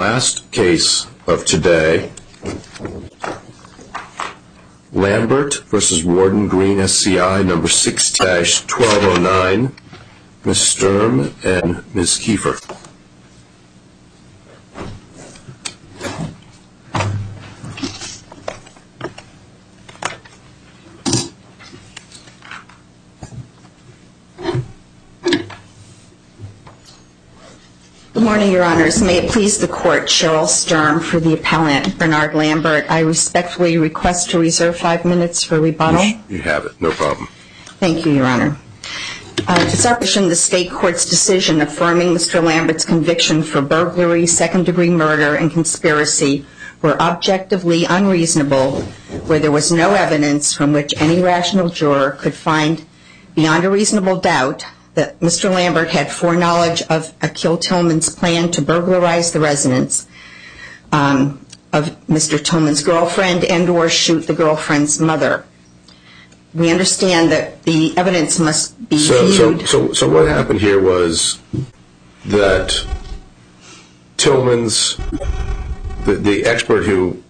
Last case of today, Lambert v. Warden Green SCI, number 6-1209, Ms. Sturm and Ms. Kiefer. Good morning, Your Honors. May it please the Court, Cheryl Sturm for the appellant, Bernard Lambert. I respectfully request to reserve 5 minutes for rebuttal. You have it. No problem. Thank you, Your Honor. It's our position the State Court's decision affirming Mr. Lambert's conviction for burglary, second-degree murder, and conspiracy were objectively unreasonable, where there was no evidence from which any rational juror could find beyond a reasonable doubt that Mr. Lambert had foreknowledge of Akil Tillman's plan to burglarize the residence of Mr. Tillman's girlfriend and or shoot the girlfriend's mother. We understand that the evidence must be viewed. So what happened here was that Tillman's, the expert who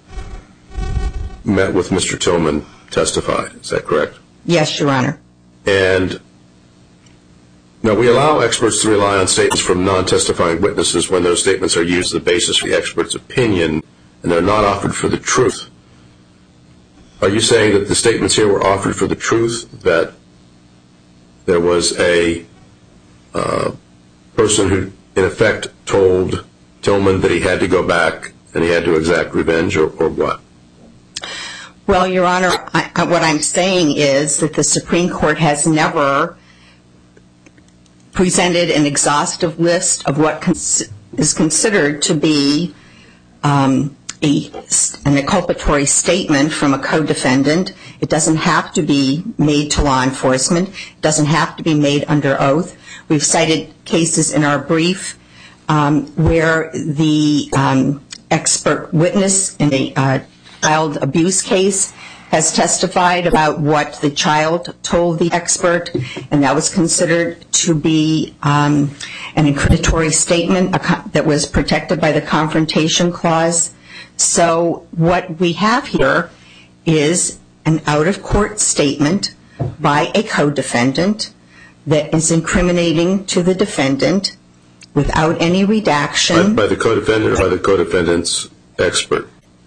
met with Mr. Tillman testified. Is that correct? Yes, Your Honor. And now, we allow experts to rely on statements from non-testifying witnesses when those statements are used as the basis for the expert's opinion and they're not offered for the truth. Are you saying that the statements here were offered for the truth, that there was a person who, in effect, told Tillman that he had to go back and he had to exact revenge, or what? Well, Your Honor, what I'm saying is that the Supreme Court has never presented an exhaustive list of what is considered to be an inculpatory statement from a co-defendant. It doesn't have to be made to law enforcement. It doesn't have to be made under oath. We've cited cases in our brief where the expert witness in a child abuse case has testified about what the child told the expert, and that was considered to be an inculpatory statement that was protected by the Confrontation Clause. So what we have here is an out-of-court statement by a co-defendant that is incriminating to the defendant without any redaction. By the co-defendant or by the co-defendant's expert?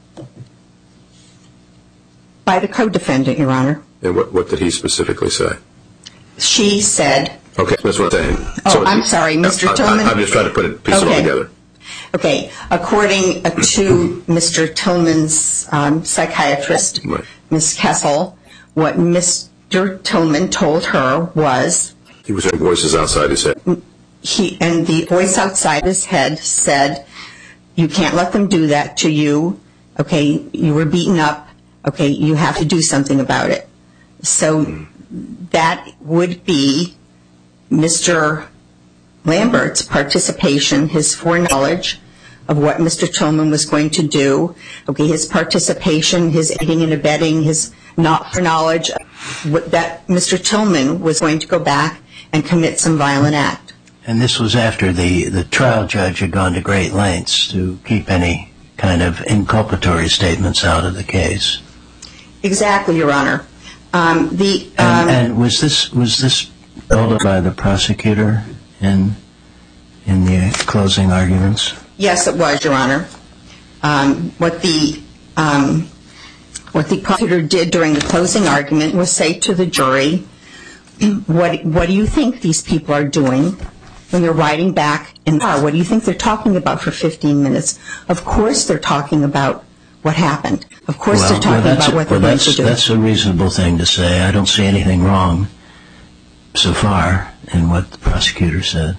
By the co-defendant, Your Honor. And what did he specifically say? She said... Okay, that's what I'm saying. Oh, I'm sorry, Mr. Tillman? I'm just trying to piece it all together. Okay. According to Mr. Tillman's psychiatrist, Ms. Kessel, what Mr. Tillman told her was... He was hearing voices outside his head. And the voice outside his head said, you can't let them do that to you. Okay, you were beaten up. Okay, you have to do something about it. So that would be Mr. Lambert's participation, his foreknowledge of what Mr. Tillman was going to do. Okay, his participation, his aiding and abetting, his foreknowledge that Mr. Tillman was going to go back and commit some violent act. And this was after the trial judge had gone to great lengths to keep any kind of inculpatory statements out of the case. Exactly, Your Honor. And was this held by the prosecutor in the closing arguments? Yes, it was, Your Honor. What the prosecutor did during the closing argument was say to the jury, what do you think these people are doing when they're riding back in the car? What do you think they're talking about for 15 minutes? Of course they're talking about what happened. Of course they're talking about what they're going to do. That's a reasonable thing to say. I don't see anything wrong so far in what the prosecutor said.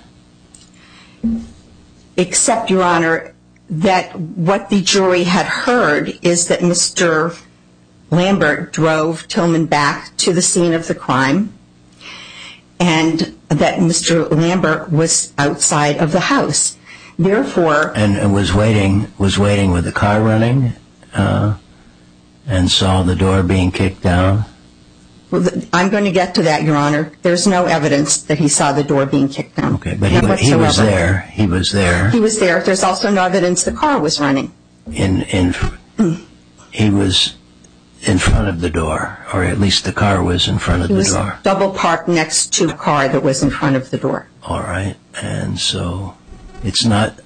Except, Your Honor, that what the jury had heard is that Mr. Lambert drove Tillman back to the scene of the crime and that Mr. Lambert was outside of the house. Therefore... And was waiting with the car running and saw the door being kicked down? Well, I'm going to get to that, Your Honor. There's no evidence that he saw the door being kicked down. Okay, but he was there. He was there. He was there. There's also no evidence the car was running. He was in front of the door, or at least the car was in front of the door. He was double parked next to a car that was in front of the door. All right, and so it's not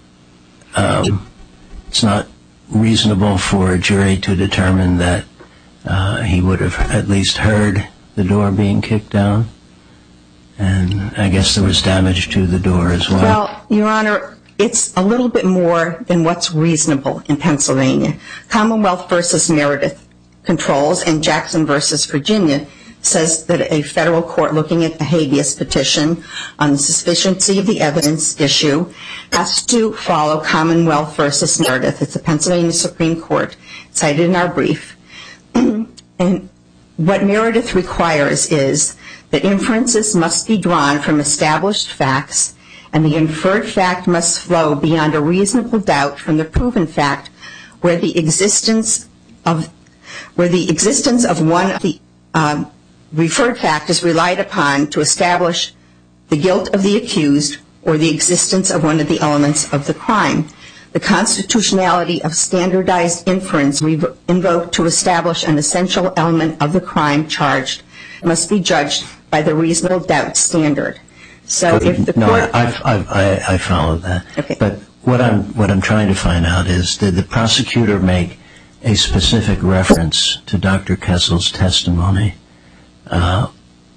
reasonable for a jury to determine that he would have at least heard the door being kicked down, and I guess there was damage to the door as well. Well, Your Honor, it's a little bit more than what's reasonable in Pennsylvania. Commonwealth v. Meredith controls, and Jackson v. Virginia says that a federal court looking at the habeas petition on the sufficiency of the evidence issue has to follow Commonwealth v. Meredith. It's a Pennsylvania Supreme Court cited in our brief. And what Meredith requires is that inferences must be drawn from established facts, and the inferred fact must flow beyond a reasonable doubt from the proven fact where the existence of one of the referred fact is relied upon to establish the guilt of the accused or the existence of one of the elements of the crime. The constitutionality of standardized inference invoked to establish an essential element of the crime charged must be judged by the reasonable doubt standard. So if the court... I follow that. Okay. But what I'm trying to find out is, did the prosecutor make a specific reference to Dr. Kessel's testimony in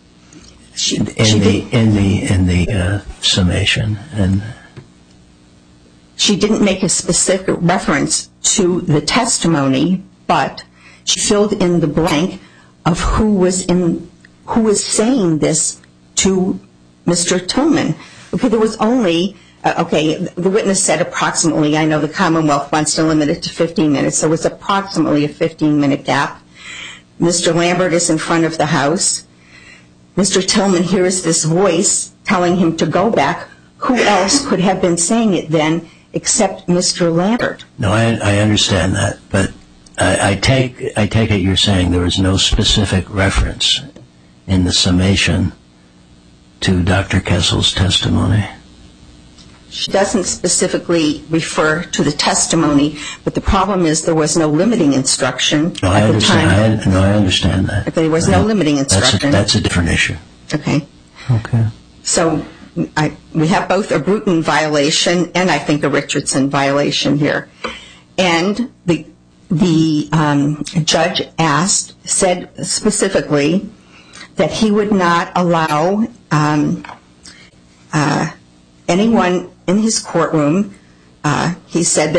the summation? And she didn't make a specific reference to the testimony, but she filled in the blank of who was saying this to Mr. Tillman. Okay, there was only, the witness said approximately, I know the Commonwealth wants to limit it to 15 minutes, so it was approximately a 15-minute gap. Mr. Lambert is in front of the house. Mr. Tillman hears this voice telling him to go back. Who else could have been saying it then except Mr. Lambert? No, I understand that, but I take it you're saying there was no specific reference in the summation to Dr. Kessel's testimony. She doesn't specifically refer to the testimony, but the problem is there was no limiting instruction at the time. I understand that. There was no limiting instruction. That's a different issue. Okay. Okay. So we have both a Bruton violation and I think a Richardson violation here. And the judge said specifically that he would not allow anyone in his courtroom, he said,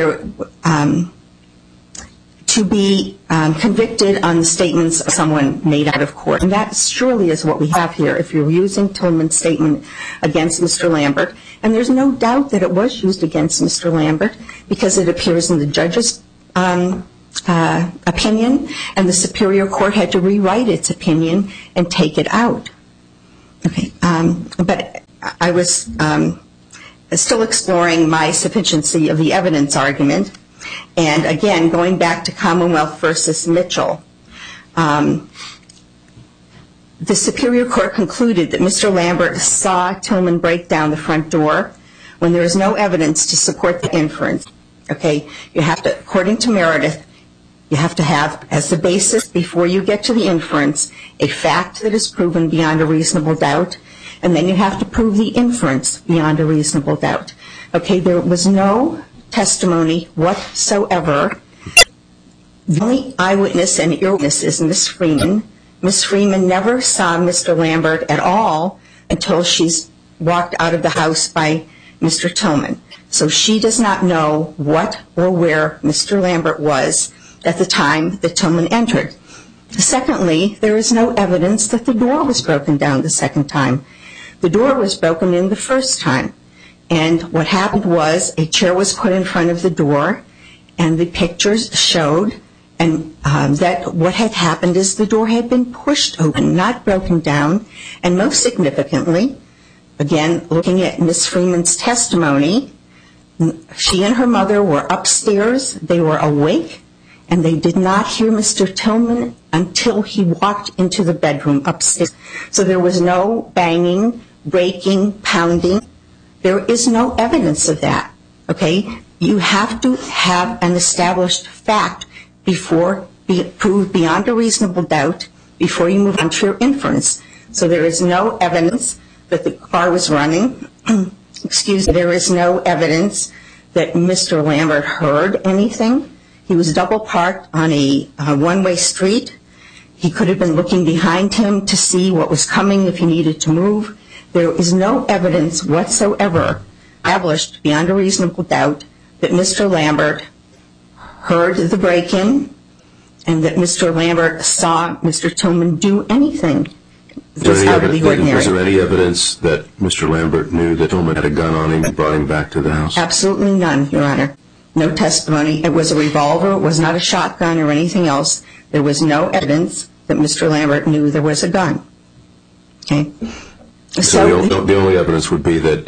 to be convicted on the statements of someone made out of court. And that surely is what we have here if you're using Tillman's statement against Mr. Lambert. And there's no doubt that it was used against Mr. Lambert because it appears in the judge's opinion, and the Superior Court had to rewrite its opinion and take it out. Okay. But I was still exploring my sufficiency of the evidence argument. And again, going back to Commonwealth versus Mitchell, the Superior Court concluded that Mr. Lambert saw Tillman break down the front door when there is no evidence to support the inference. Okay. You have to, according to Meredith, you have to have as the basis before you get to the inference a fact that is proven beyond a reasonable doubt, and then you have to prove the inference beyond a reasonable doubt. Okay. There was no testimony whatsoever. The only eyewitness and earwitness is Ms. Freeman. Ms. Freeman never saw Mr. Lambert at all until she's walked out of the house by Mr. Tillman. So she does not know what or where Mr. Lambert was at the time that Tillman entered. Secondly, there is no evidence that the door was broken down the second time. The door was broken in the first time. And what happened was a chair was put in front of the door, and the pictures showed that what had happened is the door had been pushed open, not broken down. And most significantly, again, looking at Ms. Freeman's testimony, she and her mother were upstairs. They were awake, and they did not hear Mr. Tillman until he walked into the bedroom upstairs. So there was no banging, breaking, pounding. There is no evidence of that, okay? You have to have an established fact proved beyond a reasonable doubt before you move on to your inference. So there is no evidence that the car was running. There is no evidence that Mr. Lambert heard anything. He was double parked on a one-way street. He could have been looking behind him to see what was coming if he needed to move. There is no evidence whatsoever established beyond a reasonable doubt that Mr. Lambert heard the break-in and that Mr. Lambert saw Mr. Tillman do anything. Was there any evidence that Mr. Lambert knew that Tillman had a gun on him and brought him back to the house? Absolutely none, Your Honor. No testimony. It was a revolver. It was not a shotgun or anything else. There was no evidence that Mr. Lambert knew there was a gun. Okay? So the only evidence would be that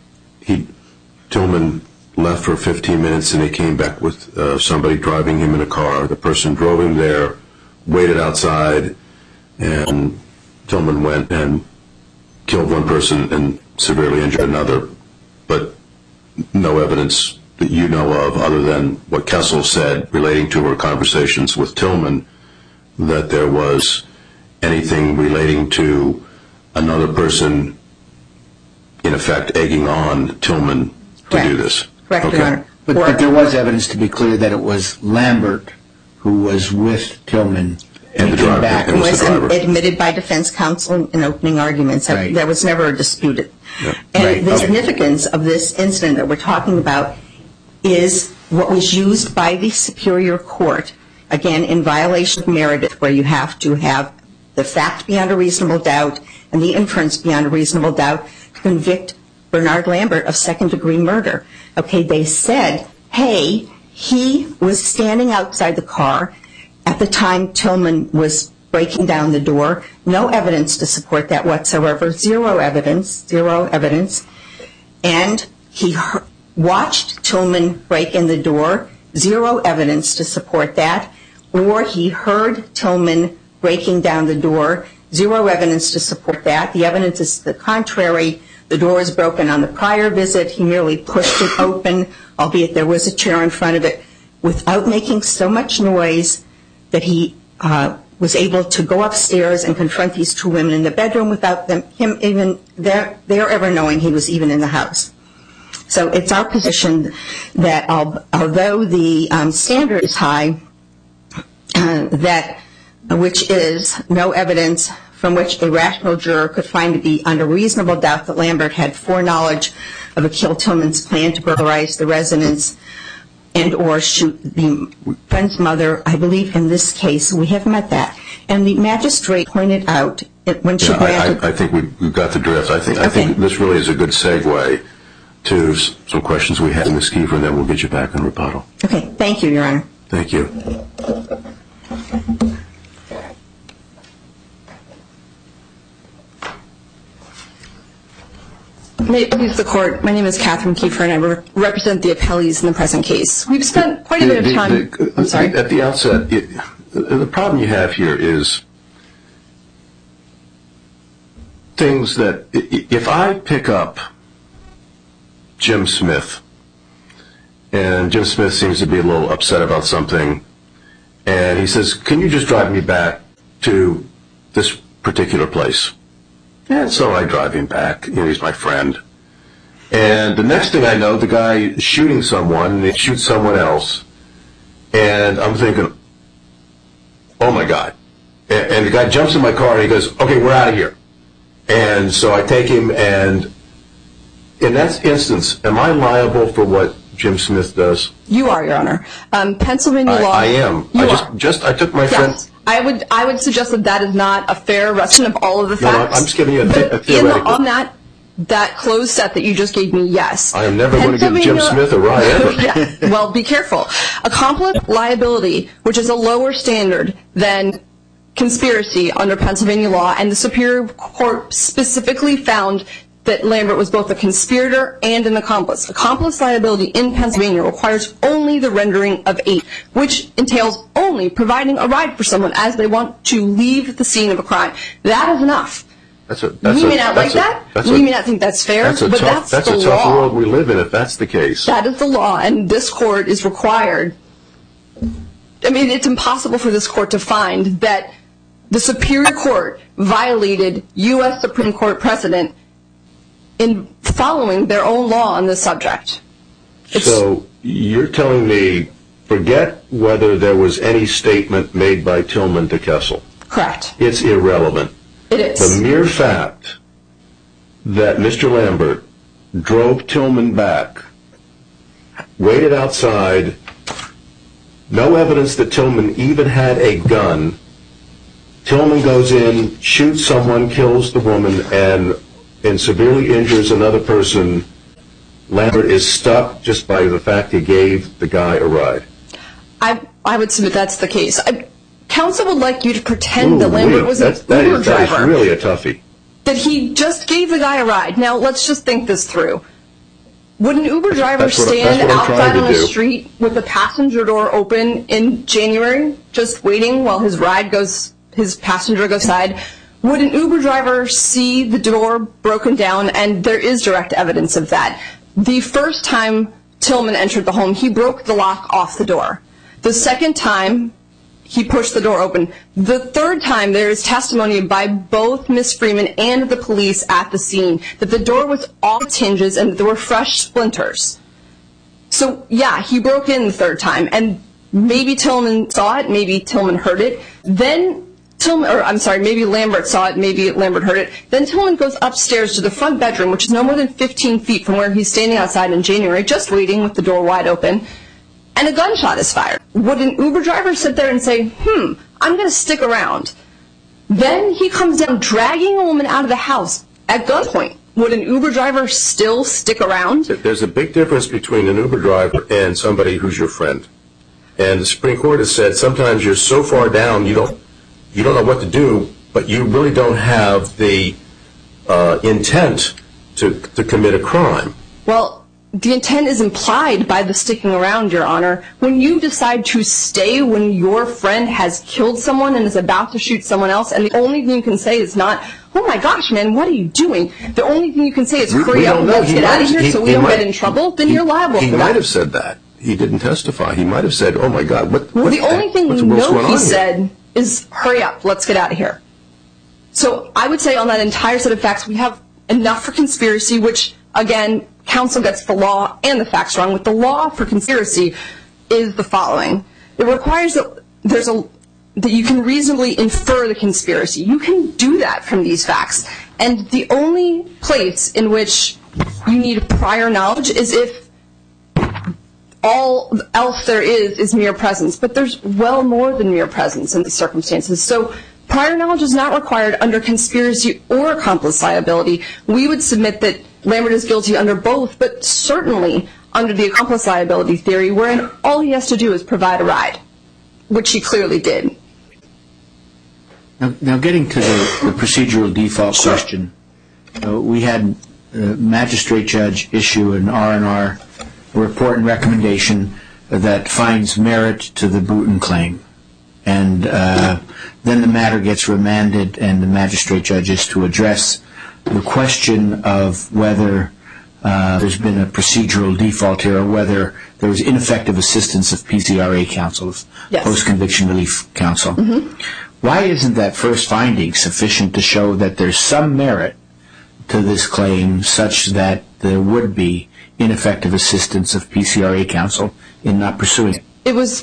Tillman left for 15 minutes and he came back with somebody driving him in a car. The person drove him there, waited outside, and Tillman went and killed one person and severely injured another. But no evidence that you know of other than what Kessel said relating to her conversations with Tillman that there was anything relating to another person, in effect, egging on Tillman to do this. Correct, okay. Your Honor. But there was evidence, to be clear, that it was Lambert who was with Tillman and the driver. It was admitted by defense counsel in opening arguments. Right. That was never disputed. Yep. And Right. the significance of this incident that we're talking about is what was used by the Superior Court, again, in violation of Meredith, where you have to have the fact beyond a reasonable doubt and the inference beyond a reasonable doubt to convict Bernard Lambert of second-degree murder. Okay, they said, hey, he was standing outside the car at the time Tillman was breaking down the door. No evidence to support that whatsoever. Zero evidence. And he watched Tillman break in the door. Zero evidence to support that. Or he heard Tillman breaking down the door. Zero evidence to support that. The evidence is the contrary. The door was broken on the prior visit. He merely pushed it open, albeit there was a chair in front of it, without making so much noise that he was able to go upstairs and confront these two women in the bedroom without him even there ever knowing he was even in the house. So it's our position that although the standard is high, which is no evidence from which a rational juror could find to be under reasonable doubt that Lambert had foreknowledge of Akil Tillman's plan to burglarize the residence and or shoot the friend's mother, I believe in this case we have met that. And the magistrate pointed out when she granted... I think we've got the drift. I think this really is a good segue to some questions we had in Ms. Kiefer, and then we'll get you back in rebuttal. Okay, thank you, Your Honor. Thank you. May it please the Court, my name is Catherine Kiefer and I represent the appellees in the present case. We've spent quite a bit of time... I'm sorry? At the outset, the problem you have here is things that... If I pick up Jim Smith, and Jim Smith seems to be a little upset about something, and he says, can you just drive me back to this particular place? And so I drive him back. He's my friend. And the next thing I know, the guy is shooting someone, and he shoots someone else. And I'm thinking, oh, my God. And the guy jumps in my car, and he goes, okay, we're out of here. And so I take him, and in that instance, am I liable for what Jim Smith does? You are, Your Honor. Pennsylvania law... I am. I took my friend... Yes. I would suggest that is not a fair recitation of all of the facts. No, I'm just giving you a theoretical. On that closed set that you just gave me, yes. I am never going to give Jim Smith a ride ever. Yeah. Well, be careful. Accomplice liability, which is a lower standard than conspiracy under Pennsylvania law, and the Superior Court specifically found that Lambert was both a conspirator and an accomplice. Accomplice liability in Pennsylvania requires only the rendering of aid, which entails only providing a ride for someone as they want to leave the scene of a crime. That is enough. We may not like that. We may not think that's fair, but that's the law. That's a tough world we live in if that's the case. That is the law, and this court is required. I mean, it's impossible for this court to find that the Superior Court violated U.S. Supreme Court precedent in following their own law on this subject. So you're telling me, forget whether there was any statement made by Tillman to Kessel. Correct. It's irrelevant. It is. The mere fact that Mr. Lambert drove Tillman back, waited outside, no evidence that Tillman even had a gun. Tillman goes in, shoots someone, kills the woman, and severely injures another person. Lambert is stuck just by the fact he gave the guy a ride. I would submit that's the case. Counsel would like you to pretend that Lambert was an Uber driver. That is really a toughie. That he just gave the guy a ride. Now, let's just think this through. Would an Uber driver stand outside on the street with the passenger door open in January, just waiting while his passenger goes inside? Would an Uber driver see the door broken down? And there is direct evidence of that. The first time Tillman entered the home, he broke the lock off the door. The second time, he pushed the door open. The third time, there is testimony by both Ms. Freeman and the police at the scene that the door was off its hinges and that there were fresh splinters. So, yeah, he broke in the third time, and maybe Tillman saw it, maybe Tillman heard it. Then maybe Lambert saw it, maybe Lambert heard it. Then Tillman goes upstairs to the front bedroom, which is no more than 15 feet from where he's standing outside in January, just waiting with the door wide open, and a gunshot is fired. Would an Uber driver sit there and say, I'm going to stick around? Then he comes down dragging a woman out of the house at gunpoint. Would an Uber driver still stick around? There's a big difference between an Uber driver and somebody who's your friend. And the Supreme Court has said sometimes you're so far down you don't know what to do, but you really don't have the intent to commit a crime. Well, the intent is implied by the sticking around, Your Honor. When you decide to stay when your friend has killed someone and is about to shoot someone else, and the only thing you can say is not, oh my gosh, man, what are you doing? The only thing you can say is, hurry up, let's get out of here so we don't get in trouble, then you're liable for that. He might have said that. He didn't testify. He might have said, oh my God, the only thing we know he said is, hurry up, let's get out of here. So I would say on that entire set of facts, we have enough for conspiracy, which, again, counsel gets the law and the facts wrong. With the law for conspiracy is the following. It requires that that you can reasonably infer the conspiracy. You can do that from these facts. And the only place in which you need prior knowledge is if all else there is mere presence. But there's well more than mere presence in these circumstances. So prior knowledge is not required under conspiracy or accomplice liability. We would submit that Lambert is guilty under both, but certainly under the accomplice liability theory, wherein all he has to do is provide a ride, which he clearly did. Now getting to the procedural default question, we had a magistrate judge issue an R&R report and recommendation that finds merit to the Bruton claim. And then the matter gets remanded and the magistrate judge is to address the question of whether there's been a procedural default here or whether there was ineffective assistance of PCRA counsel, post-conviction relief counsel. Mm-hmm. Why isn't that first finding sufficient to show that there's some merit to this claim such that there would be ineffective assistance of PCRA counsel in not pursuing it? It was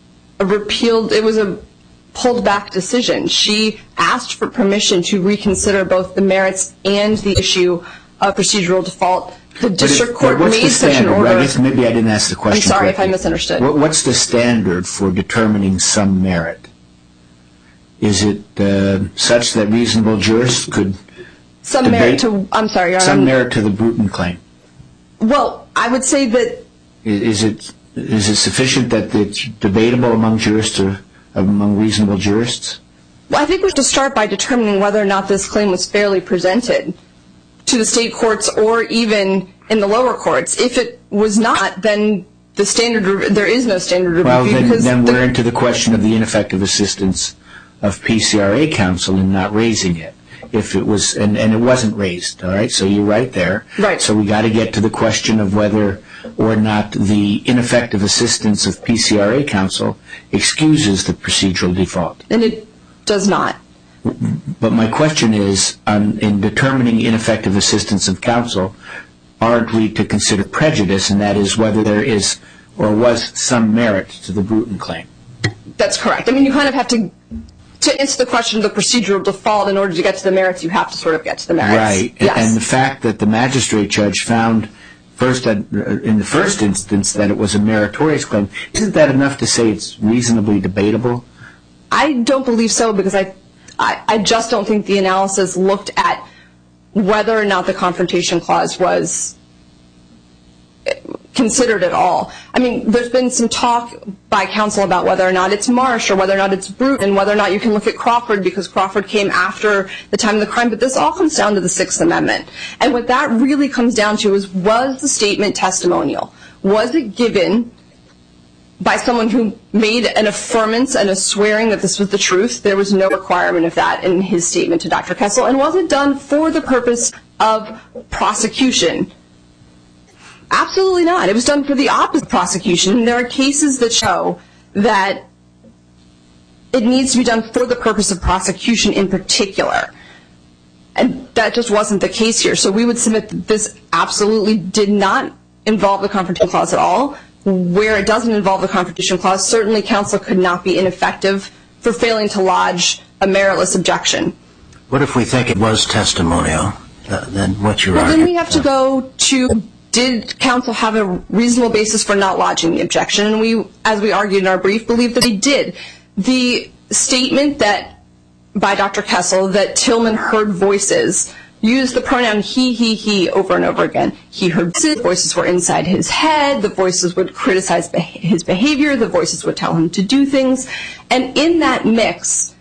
a pulled back decision. She asked for permission to reconsider both the merits and the issue of procedural default. The district court made such an order. I guess maybe I didn't ask the question I'm sorry correctly. if I misunderstood. What's the standard for determining some merit? Is it such that reasonable jurists could some merit to? I'm sorry, Your Honor. Some merit to the Bruton claim. Well, I would say that. Is it sufficient that it's debatable among jurists or among reasonable jurists? Well, I think we have to start by determining whether or not this claim was fairly presented to the state courts or even in the lower courts. If it was not, then there is no standard review. Well, then we're into the question of the ineffective assistance of PCRA counsel in not raising it. If it was, and it wasn't raised, all right? So you're right there. Right. So we got to get to the question of whether or not the ineffective assistance of PCRA counsel excuses the procedural default. And it does not. But my question is, in determining ineffective assistance of counsel, aren't we to consider prejudice, and that is whether there is or was some merit to the Bruton claim? That's correct. I mean, you kind of have to answer the question of the procedural default in order to get to the merits. You have to sort of get to the merits. Right. Yes. And the fact that the magistrate judge found in the first instance that it was a meritorious claim, isn't that enough to say it's reasonably debatable? I don't believe so, because I just don't think the analysis looked at whether or not the Confrontation Clause was considered at all. I mean, there's been some talk by counsel about whether or not it's Marsh or whether or not it's Bruton, and whether or not you can look at Crawford because Crawford came after the time of the crime. But this all comes down to the Sixth Amendment. And what that really comes down to is, was the statement testimonial? Was it given by someone who made an affirmance and a swearing that this was the truth? There was no requirement of that in his statement to Dr. Kessel. And was it done for the purpose of prosecution? Absolutely not. It was done for the opposite prosecution. There are cases that show that it needs to be done for the purpose of prosecution in particular. And that just wasn't the case here. So we would submit that this absolutely did not involve the Confrontation Clause at all. Where it doesn't involve the Confrontation Clause, certainly counsel could not be ineffective for failing to lodge a meritless objection. What if we think it was testimonial? Then what's your argument? Then we have to go to, did counsel have a reasonable basis for not lodging the objection? And we, as we argued in our brief, believe that they did. The statement that, by Dr. Kessel, that Tillman heard voices, used the pronoun he over and over again. He heard voices. Voices were inside his head. The voices would criticize his behavior. The voices would tell him to do things. And in that mix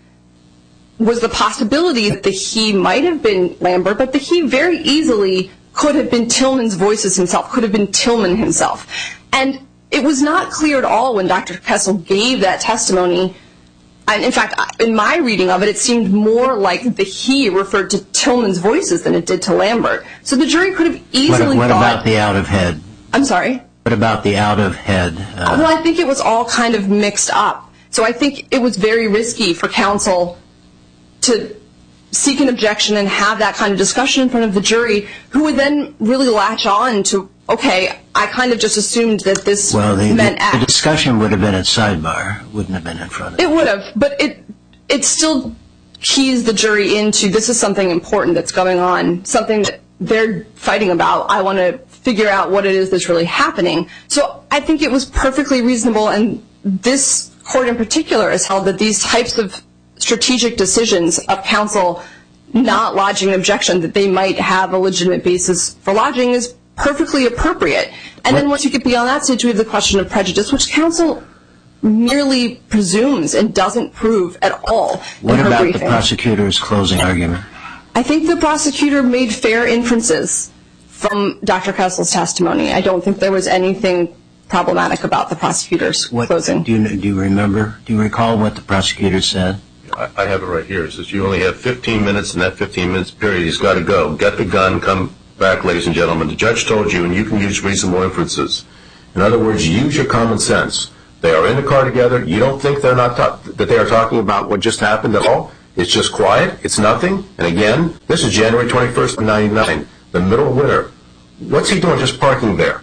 was the possibility that the he might have been Lambert, but the he very easily could have been Tillman's voices himself, could have been Tillman himself. And it was not clear at all when Dr. Kessel gave that testimony. And in fact, in my reading of it, it seemed more like the he referred to Tillman's voices than it did to Lambert. So the jury could have easily What about the out of head? I'm sorry? What about the out of head? Well, I think it was all kind of mixed up. So I think it was very risky for counsel to seek an objection and have that kind of discussion in front of the jury, who would then really latch on to, okay, I kind of just assumed that this meant X. The discussion would have been at sidebar, wouldn't have been in front of it. It would have, but it still keys the jury into, this is something important that's going on, something that they're fighting about. I want to figure out what it is that's really happening. So I think it was perfectly reasonable, and this court in particular has held that these types of strategic decisions of counsel not lodging an objection that they might have a legitimate basis for lodging is perfectly appropriate. And then once you get beyond that stage, we have the question of prejudice, which counsel merely presumes and doesn't prove at all in her briefing. What about the prosecutor's closing argument? I think the prosecutor made fair inferences from Dr. Kessel's testimony. I don't think there was anything problematic about the prosecutor's closing. Do you recall what the prosecutor said? I have it right here. It says you only have 15 minutes, and that 15 minutes period, he's got to go. Get the gun, come back, ladies and gentlemen. The judge told you, and you can use reasonable inferences. In other words, use your common sense. They are in the car together. You don't think that they are talking about what just happened at all? It's just quiet. It's nothing. And again, this is January 21st of 1999, the middle of winter. What's he doing just parking there?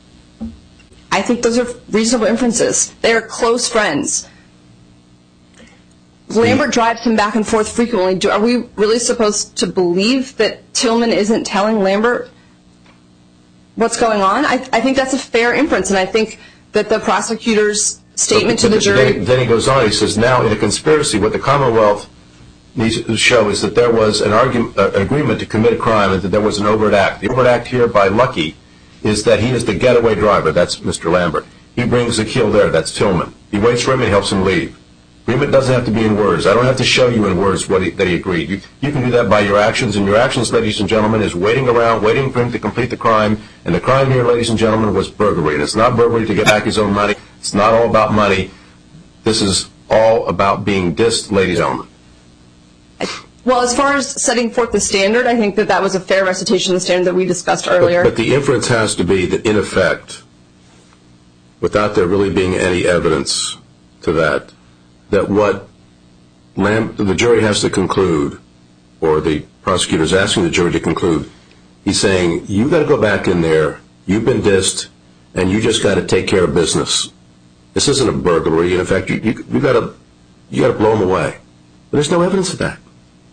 I think those are reasonable inferences. They are close friends. Lambert drives him back and forth frequently. Are we really supposed to believe that Tillman isn't telling Lambert what's going on? I think that's a fair inference, and I think that the prosecutor's statement to the jury... Then he goes on, he says, now in a conspiracy, what the Commonwealth needs to show is that there was an agreement to commit a crime and that there was an overt act. The overt act here by Lucky is that he is the getaway driver. That's Mr. Lambert. He brings the kill there. That's Tillman. He waits for him and helps him leave. Agreement doesn't have to be in words. I don't have to show you in words that he agreed. You can do that by your actions, and your actions, ladies and gentlemen, is waiting around, waiting for him to complete the crime. And the crime here, ladies and gentlemen, was burglary. And it's not burglary to get back his own money. It's not all about money. This is all about being dissed, ladies and gentlemen. Well, as far as setting forth the standard, I think that was a fair recitation of the standard that we discussed earlier. But the inference has to be that, in effect, without there really being any evidence to that what the jury has to conclude, or the prosecutor is asking the jury to conclude, he's saying, you've got to go back in there, you've been dissed, and you just got to take care of business. This isn't a burglary. In effect, you got to blow him away. But there's no evidence of that.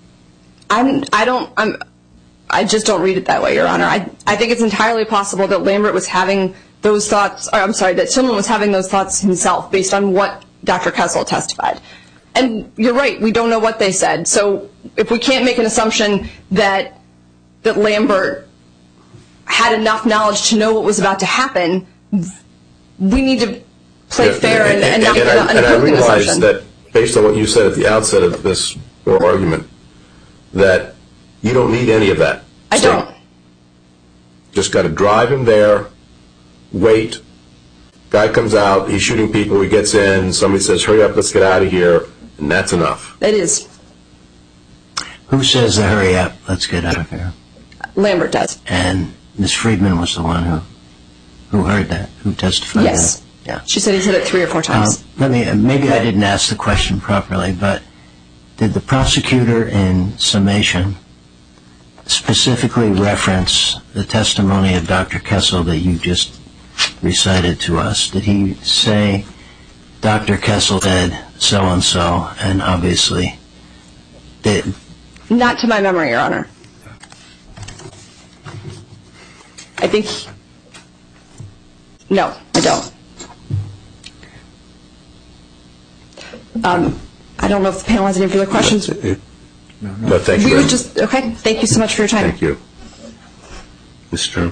I just don't read it that way, Your Honor. I think it's entirely possible that Lambert was having those thoughts, that Tillman was having those thoughts himself based on what Dr. Kessel testified. And you're right, we don't know what they said. So if we can't make an assumption that Lambert had enough knowledge to know what was about to happen, we need to play fair and not make an opposing assumption. And I realize that, based on what you said at the outset of this oral argument, that you don't need any of that. I don't. Just got to drive him there, wait. Guy comes out, he's shooting people, he gets in, somebody says, hurry up, let's get out of here, and that's enough. It is. Who says the hurry up, let's get out of here? Lambert does. And Ms. Friedman was the one who heard that, who testified. Yes. Yeah. She said he said it 3 or 4 times. Maybe I didn't ask the question properly, but did the prosecutor in summation specifically reference the testimony of Dr. Kessel that you just recited to us? Did he say, Dr. Kessel said so-and-so, and obviously did? Not to my memory, Your Honor. I think, no, I don't. I don't know if the panel has any further questions. No, thank you. Okay, thank you so much for your time. Thank you. Mr.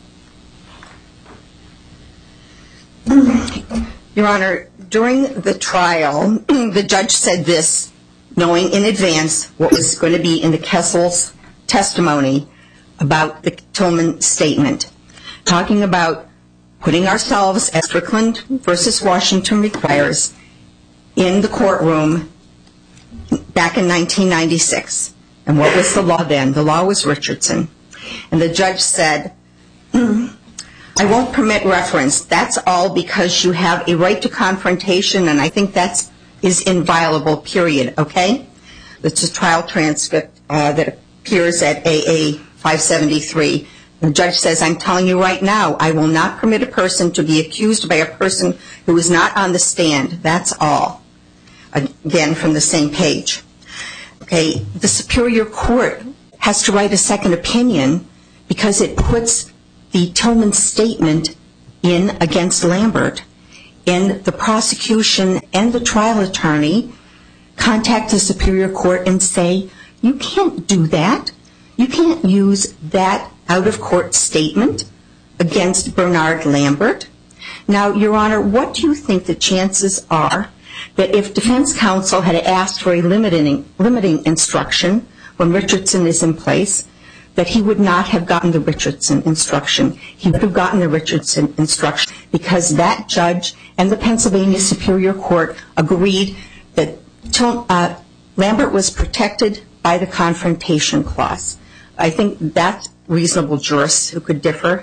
Your Honor, during the trial, the judge said this, knowing in advance what was going to be in the Kessel's testimony about the Tillman statement, talking about putting ourselves, as Strickland versus Washington requires, in the courtroom back in 1996. And what was the law then? The law was Richardson. And the judge said, I won't permit reference. That's all because you have a right to confrontation, and I think that is inviolable, period, okay? It's a trial transcript that appears at AA 573. The judge says, I'm telling you right now, I will not permit a person to be accused by a person who is not on the stand. That's all. Again, from the same page. Okay, the Superior Court has to write a second opinion because it puts the Tillman statement in against Lambert. And the prosecution and the trial attorney contact the Superior Court and say, you can't do that. You can't use that out-of-court statement against Bernard Lambert. Now, Your Honor, what do you think the chances are that if defense counsel had asked for a limiting instruction when Richardson is in place, that he would not have gotten the Richardson instruction? He would have gotten the Richardson instruction because that judge and the Pennsylvania Superior Court agreed that Lambert was protected by the Confrontation Clause. I think that's reasonable jurists who could differ.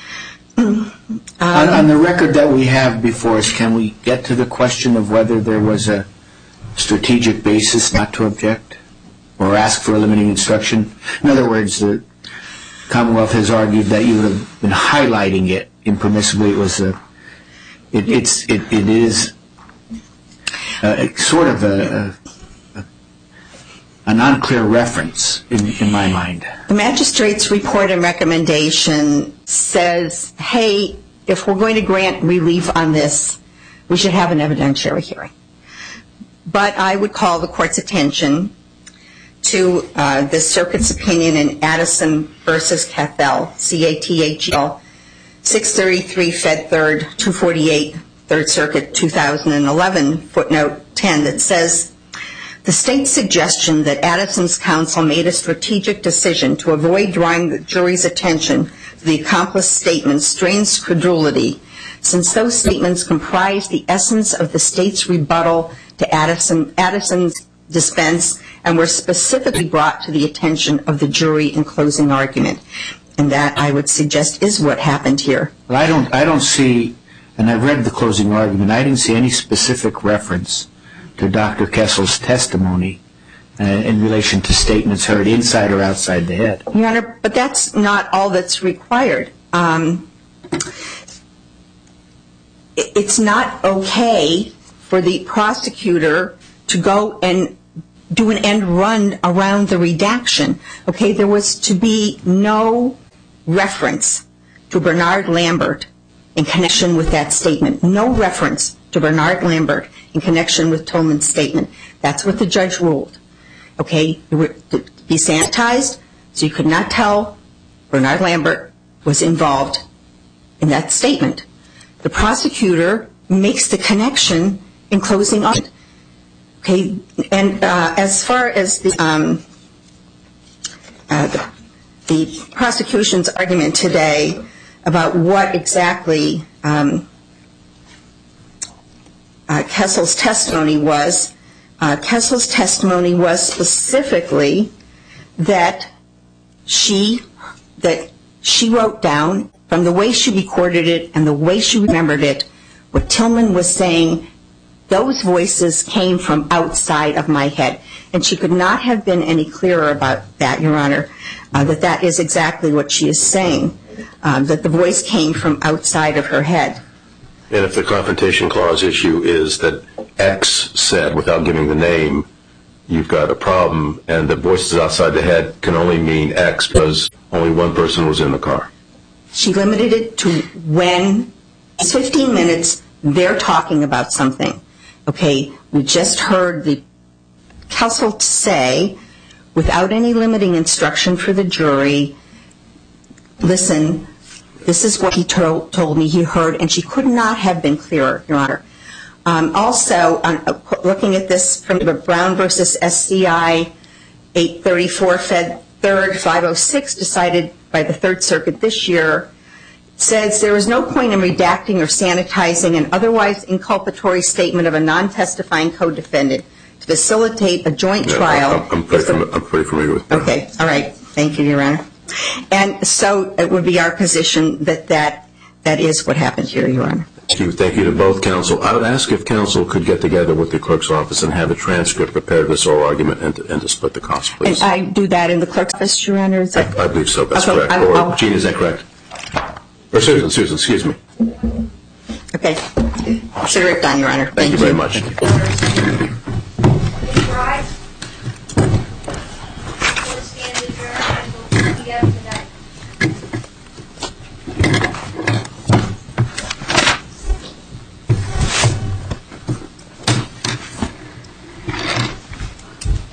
On the record that we have before us, can we get to the question of whether there was a strategic basis not to object or ask for a limiting instruction? In other words, the Commonwealth has argued that you would have been highlighting it impermissibly. It is sort of an unclear reference in my mind. The magistrate's report and recommendation says, hey, if we're going to grant relief on this, we should have an evidentiary hearing. But I would call the court's attention to the circuit's opinion in Addison versus Cathell, C-A-T-H-E-L, 633 Fed 3rd, 248, Third Circuit 2011 footnote 10 that says, the state's suggestion that Addison's counsel made a strategic decision to avoid drawing the jury's attention to the accomplice statement strains credulity, since those statements comprise the essence of the state's rebuttal to Addison's defense and were specifically brought to the attention of the jury in closing argument. And that, I would suggest, is what happened here. Well, I don't see, and I've read the closing argument, I didn't see any specific reference to Dr. Kessel's testimony in relation to statements heard inside or outside the head. Your Honor, but that's not all that's required. It's not okay for the prosecutor to go and do an end run around the redaction. Okay, there was to be no reference to Bernard Lambert in connection with that statement. No reference to Bernard Lambert in connection with Tolman's statement. That's what the judge ruled. Okay, it would be sanitized, so you could not tell Bernard Lambert was involved in that statement. The prosecutor makes the connection in closing argument. Okay, and as far as the prosecution's argument today about what exactly Kessel's testimony was specifically that she wrote down, from the way she recorded it and the way she remembered it, what Tillman was saying, those voices came from outside of my head. And she could not have been any clearer about that, Your Honor, that is exactly what she is saying, that the voice came from outside of her head. And if the Confrontation Clause issue is that X said, without giving the name, you've got a problem, and the voices outside the head can only mean X because only one person was in the car. She limited it to when it's 15 minutes, they're talking about something. Okay, we just heard the counsel say, without any limiting instruction for the jury, listen, this is what he told me he heard, and she could not have been clearer, Your Honor. Also, looking at this from the Brown v. SCI 834 Fed 3rd 506 decided by the Third Circuit this year, says there is no point in redacting or sanitizing an otherwise inculpatory statement of a non-testifying co-defendant to facilitate a joint trial. I'm pretty familiar with that. Okay, all right. Thank you, Your Honor. And so it would be our position that is what happened here, Your Honor. Thank you to both counsel. I would ask if counsel could get together with the clerk's office and have a transcript prepared of this oral argument and to split the cost, please. And I do that in the clerk's office, Your Honor? I believe so. That's correct. Or, Gene, is that correct? Or Susan, excuse me. Okay. Consider it done, Your Honor. Thank you very much.